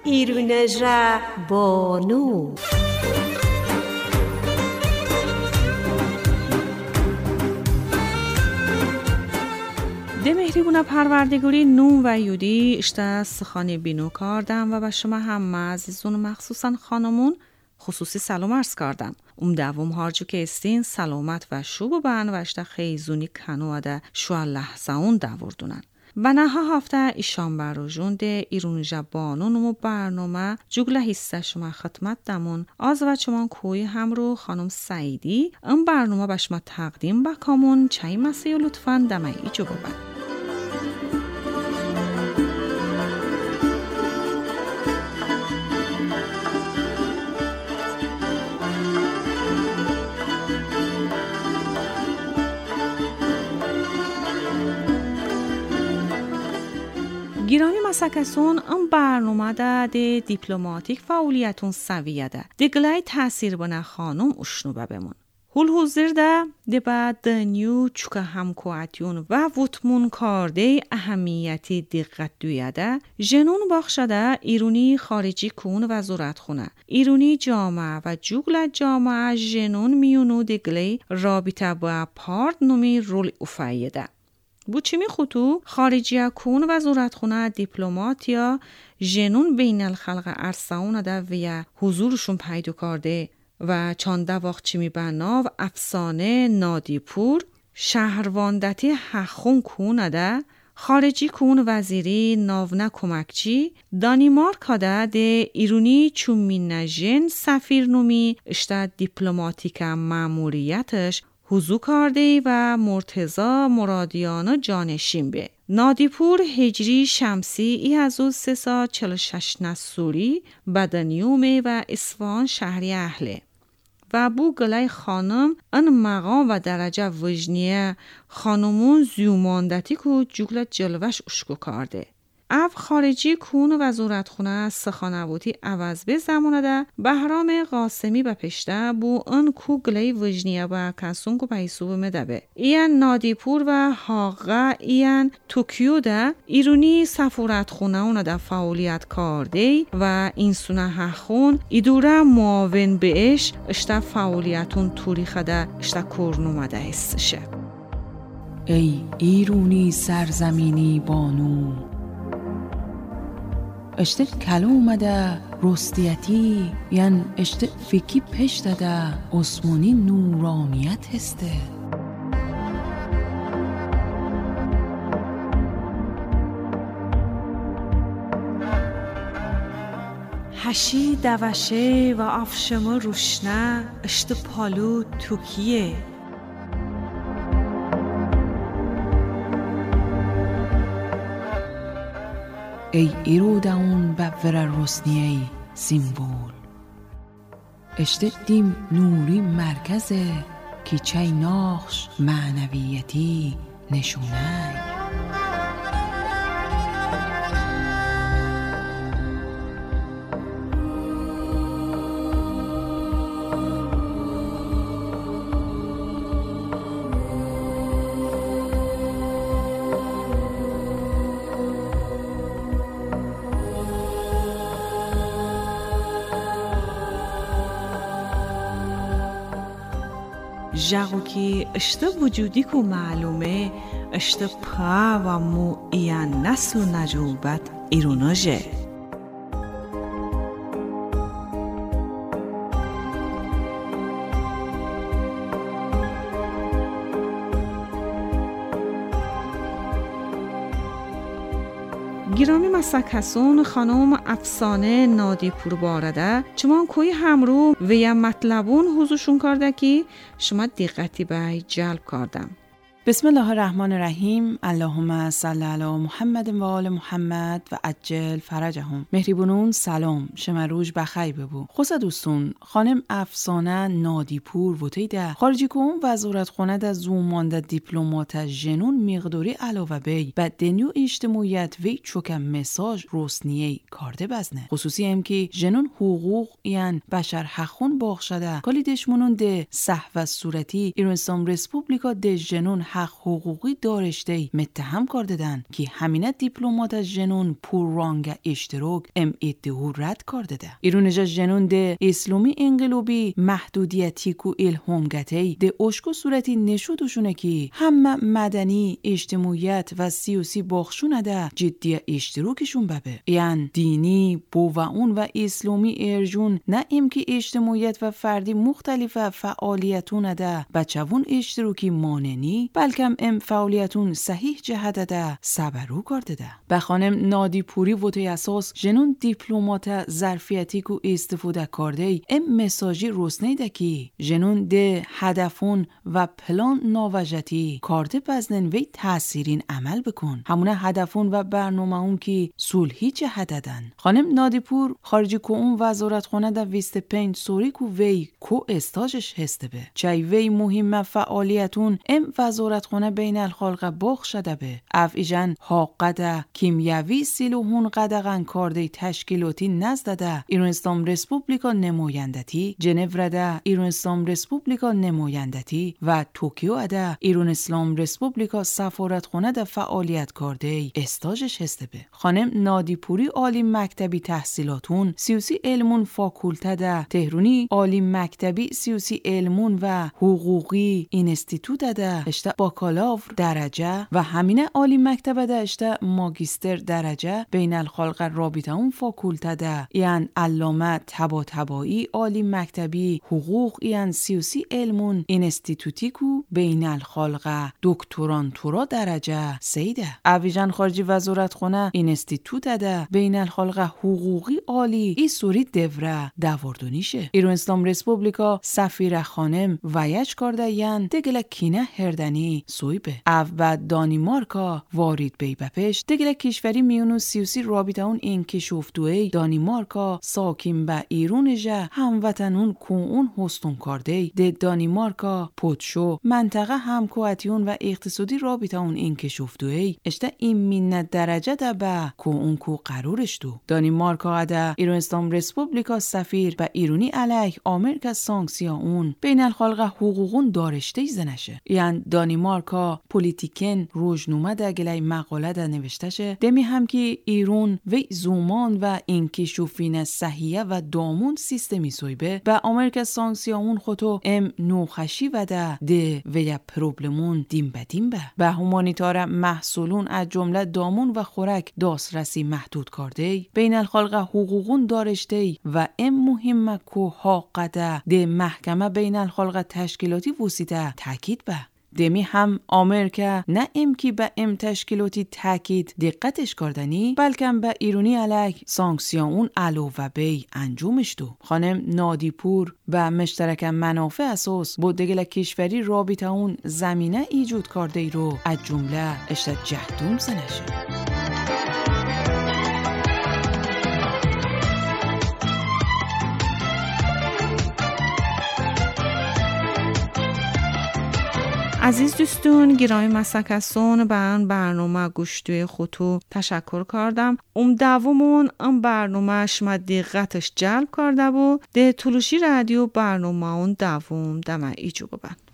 ایرونجا بانو ده مهریبونا پروردگاری نون و یودی اشته سخانی بینو کردم و به شما هم عزیزون مخصوصا خانمون خصوصی سلام عرض کردم. دوم هارجو که استین سلامت و شوب بان و اشته خیزونی کنو ده شو لحظه اون دوردونن. بناها هفته ایشان براجون ده ایرونجا بانون و برنامه جگله حصه شما خدمت دمون از و چمان کوی همرو خانم سعیدی این برنامه به شما تقدیم بکامون چای مسیح لطفاً دمه ایجو ببن. گرامی مسکسون ام برنامه ده دیپلماتیک فعالیتون سویه ده دگلای تاثیر بنا خانم اشنوبه بمون. هول حضور ده بعد دنیو چوکه همکواتیون و وطمون کارده اهمیتی دقت دویه ده جنون باخشده ایرونی خارجی کون و زورت خونه. ایرونی جامعه و جوگل جامعه جنون میونو دگلی رابطه با پارت نومی رول افایه ده. بو چی می خطو خارجی کون و زورتخونه دیپلمات یا جنون بین الخلق ارساون ده ویا حضورشون پیدا کرده و چانده وقت چی می بنا و افسانه نادیپور شهرواندتی حخون کون ده خارجی کون وزیری ناونه کمکچی دانیمارک ده ایرونی چون می نجن سفیر نومی اشتا دیپلماتیک ماموریتش حضور کرده و مرتضی مرادیانو جانشین به. نادیپور هجری شمسی 1346 نسوری بدنیومه و اصفهان شهری اهله. و بو گلای خانم ان مقام و درجه وجنیه خانمون زیوماندتی که جگل جلوش اشکو کرده. اف خارجی کون و زورتخونه سخانووتی عوض به زمانه ده بهرام قاسمی بپشته بو ان کو گلی وجنیه با کسون کو پیسو مدبه این نادیپور و حاقه این توکیو ده ایرونی سفارتخونه اون ده فعالیت کرده و این سونه هخون ایدوره معاون بهش اشته فعالیتون توریخه ده اشته کرنومده هستشه. ای ایرونی سرزمینی بانو اشته کلو اومده رستیتی یعن اشته فکی پش داده عثمانی نورانیت هسته هشی دوشه و افشما روشنه اشته پالو توکیه ای ایروداون بفر رسنیه سیمبول اشته دیم نوری مرکزه که چای ناخش معنویتی نشونه جاگو که اشته وجودی که معلومه اشته پا و مو ایان نسل و نجوبت ایروناجه. گرامی مسکسون خانم افسانه نادیپور بارده چمان کوی همرو و یا مطلبون حضورشون کرده که شما دقتی به جلب کردم. بسم الله الرحمن الرحیم. اللهم صل علی محمد و آل محمد و عجل فرجهم. مهریبونون سلام، شما روز بخیر ببو. خوسا دوستون، خانم افسانه نادیپور وتیده خارجی کن وزارتخانه ده زومانده دیپلمات جنون مقداری علاوه بی و دنیو اجتماعیت وی چوکه مساج روسنیه کارده بزنه. خصوصی هم که جنون حقوق یعن بشر حقون باخ شده کالی دشمنون ده صحو صورتی ایرانستان رسپوبلیکا ده جنون حق حقوقی دارشته متهم کرددن که همینه دیپلمات جنون پور رانگ اشتراک ام ادهو رد کرده. ایرونجا جنون ده اسلامی انقلابی محدودیتی کو الهام گته ده اشکو صورتی نشودشونه که همه مدنی اجتماعیت و سیاسی باخشونه ده جدی اشتراکشون ببه. یعنی دینی بو و اون و اسلامی ارجون نه امکی اجتماعیت و فردی مختلف فعالیتون ده بچهون اشتراکی ماننی بلکم ام فعالیتون صحیح جهت ده سبرو کرده ده. به خانم نادی پوری وطه اساس جنون دیپلمات ظرفیتی کو استفاده کرده ام مساجی رسنه ده که جنون ده هدفون و پلان ناوجتی کارده بزنن وی تأثیرین عمل بکن. همونه هدفون و برنامه اون که صلحی جهت دادن. خانم نادی پور خارجی کو اون وزارت خانه ده 25 سوری کو وی کو استاجش هسته به. چای وی مهم فعالیتون ام وزارت خانه بین الخلق باخ شده به. اف ایجن حاقده کیمیاوی سیلوهون قدغن کارده تشکیلاتی نزده ایران اسلام رسپوبلیکا نمایندتی، جنو ده ایران اسلام رسپوبلیکا نمایندتی و توکیو ده ایران اسلام رسپوبلیکا سفارتخانه ده فعالیت کرده استاجش هسته به. خانم نادی پوری عالی مکتبی تحصیلاتون سیاسی علمون فاکولته ده تهرونی عالی مکتبی سیاسی علمون و حقوقی اینستیتوت ده اشته باکالاور درجه و همینه عالی مکتب ده اشته ماگیستر درجه بین الخلق رابطه اون فاکولته ده یعنی علامه طباطبایی عالی مکتبی حقوق یعنی سیاسی علمون اینستیتوتی کو بین الخلق دکترانتورا درجه سیده. اویجان خارجی وزارت خونه اینستیتوت ده بین الخلق حقوقی عالی ای سوری دوره دواردونیشه. ایران اسلام رسپوبلیکا سفیر خانم ویج کرده یعنی دگل کینه هردنی سویبه. او و دانیمارکا وارد بی بپش دگل کشوری میونو سیاسی رابطه اون این کشوفتوی دانیمارکا ساکن به ایرونجه هموطنون کو اون هستون کرده ده دانیمارکا پودشو منطقه همکواتیون و اقتصادی رابطه اون این کشوفتوی اشته این مینت درجه ده به کو اون کو قرارش دو. دانیمارکا ده ایران اسلام رسپوبلیکا سفیر به ایرونی علیه آمریکا سانکسیا اون بین الخلق حقوقون دارشته زنشه. یعنی دانیمارکا پولیتیکن روزنامه ده گلای مقاله ده نوشته شه دمی هم که ایران و زومان و اینکشوفین صحیحه و دامون سیستمی سویبه به آمریکا سانکسیا اون خودو ام نوخشی و ده و یا پروبلمون دیم بدیم به همانیتار محصولون از جمله دامون و خورک دسترسی محدود کرده بین الخلق حقوقون دارشته و ام مهمه که حاقده ده محکمه بین الخلق تشکیلاتی وسیده تاکید به. دمی هم آمریکا نه امکی به ام تشکیلاتی تاکید دقتش کردنی بلکه به ایرانی علیه سانکسیون اون علاوه بی انجامش دو. خانم نادی پور به مشترک منافع اساس با دگل کشوری رابطه اون زمینه ایجاد کرده ای رو از جمله اشتد جهدوم سنشه. عزیز دوستون گرامی مسکسون به برنامه گوشتوی خودتو تشکر کردم. دومون برنامه شما دقتش جلب کرده بود ده طولوشی رادیو برنامه اون دوم دمه ایجو ببند.